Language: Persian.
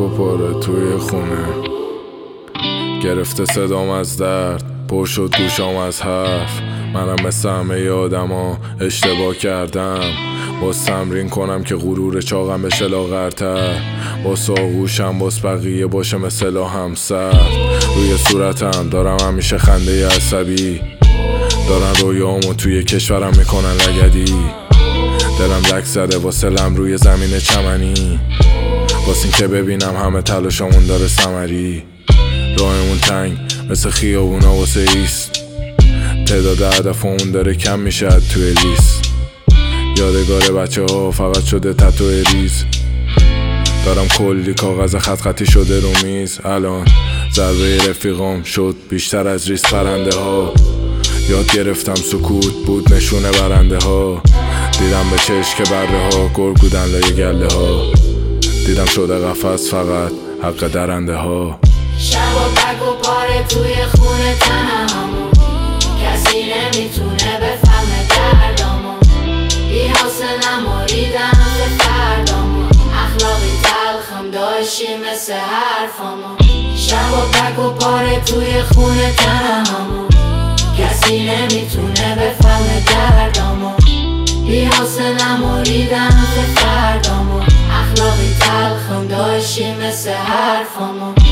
و پاره توی خونه، گرفته صدام از درد، پر شد گوشام از حرف. منم مثل همه آدما اشتباه کردم، باز تمرین کنم که غرور چاقم بشه لاغرتر. باز آغوشم باز بقیه باشه مثل همسر. روی صورتم دارم همیشه خنده عصبی، دارن رویامو توی کشورم میکنن لگدی. دلم لک زده واسه لم روی زمین چمنی، واسه این که ببینم همه تلاشمون داره ثمری. راهمون تنگ مثل خیابونا واسه ایست، تعداد هدفمون داره کم میشه توی لیست. یادگار بچه ها فقط شده تتو ریز، دارم کلی کاغذ خط خطی شده رو میز. الان ضربه رفیقام شد بیشتر از ریز پرنده ها. یاد گرفتم سکوت بود نشونه برنده ها. دیدم به چشم که بره ها گرگ بودن لای گله ها. دیدم شده قفس فقط حق درنده ها. شب و بگ و پاره توی خونه تنمو، کسی نمیتونه بفهمه دردامو. بی حوصله‌ام و ریدم به فردامو، اخلاقی تلخم داشتی مثل حرفامو. شب و بگ و پاره توی خونه تنمو، کسی نمیتونه بفهمه دردامو. بی حوصله‌ام و ریدم به فردامو، اخلاقی تلخم داشتی مثل حرفامو.